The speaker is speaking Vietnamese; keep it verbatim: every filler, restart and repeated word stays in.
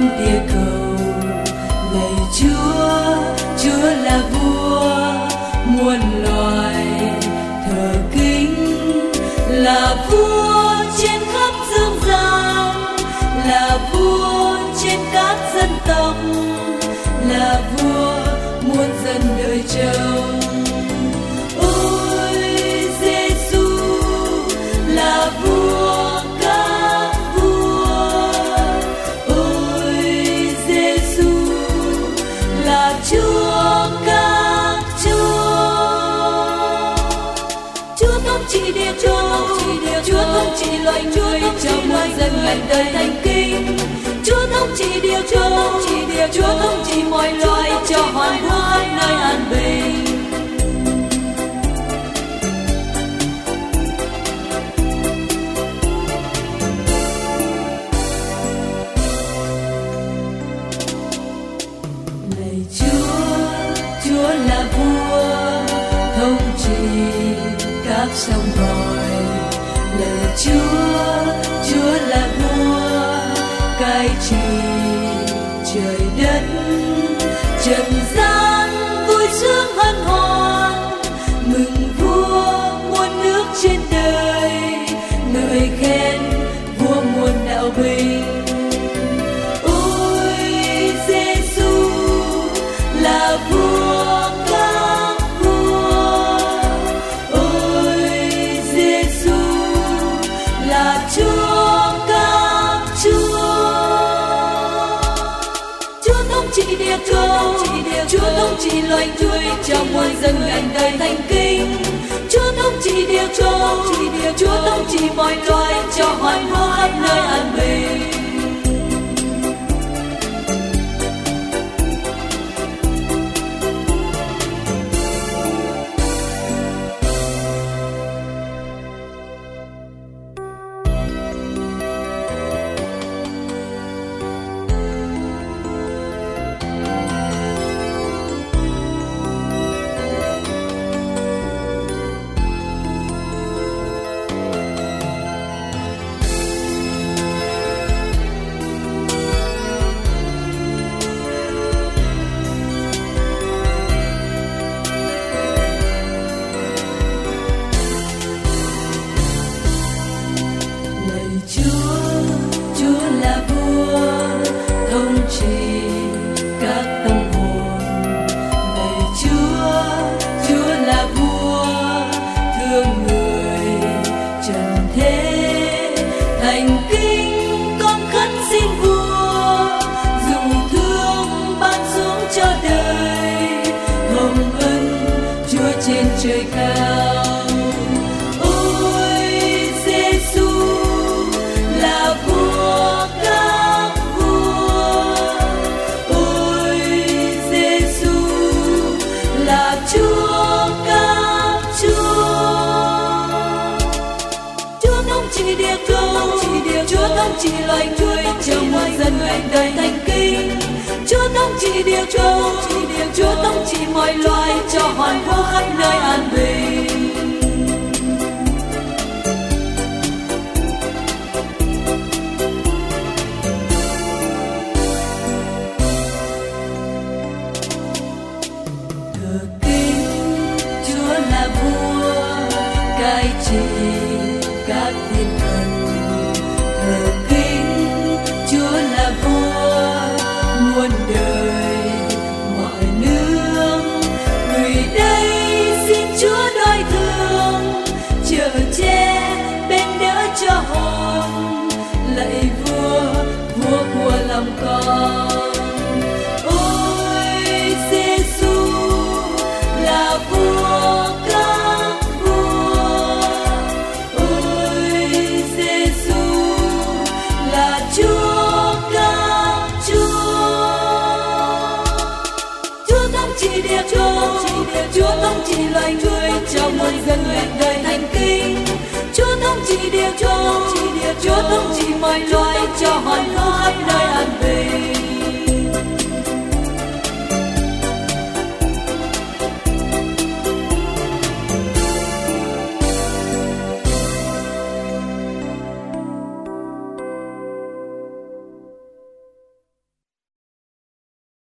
địa cầu. Lạy Chúa, Chúa là vua muôn loài, thờ kính là vua trên khắp dương gian, là vua trên các dân tộc, là vua muôn dân đời trông. Ôi Giêsu là vua các vua, ôi Giêsu là Chúa các chúa. Chúa thống trị địa cầu, Chúa thống trị loài người, cho muôn dân ngày đời thành kính. Chúa thống trị địa cầu, Chúa thống trị mọi loài, cho hoàn vũ khắp nơi an bình. Lạy Chúa, Chúa là vua thống trị các sông ngòi. Lạy Chúa, Chúa là vua cai trị trời đất, trần gian vui sướng hân hoan, mừng vua muôn nước trên đời, ngợi khen vua muôn đạo bình. Ôi Giêsu là vua các vua, ôi Giêsu là Chúa các chúa. Chúa thống trị địa cầu, Chúa thống trị loài người, cho muôn dân ngày đời thành kính. Chúa thống trị địa cầu, Chúa thống trị mọi loài, cho hoàn vũ khắp nơi an bình. Thành kính con khấn xin vua, dù thương ban xuống cho đời, hồng ân Chúa trên trời cao. Ôi Giêsu là vua các vua, ôi Giêsu là Chúa các chúa. Chúa thống trị địa cầu, Chúa thống trị loài người, cho muôn dân ngày đời thành kính. Chúa thống trị địa cầu, Chúa thống trị mọi loài, cho hoàn vũ khắp nơi an bình. Thờ kính Chúa là vua cai trị các thiên thần. Thờ kính Chúa là vua muôn đời mọi nước, người đây xin Chúa đói thương, chở che bên đỡ cho hồn. Lạy vua, vua của lòng con. Ôi Giêsu là vua các vua, ôi Giêsu là Chúa các chúa. Chúa thống trị địa cầu, Chúa thống trị loài người, cho muôn dân ngày đời thành kính. Chúa thống trị địa cầu, Chúa thống trị mọi loài, cho hoàn vũ khắp nơi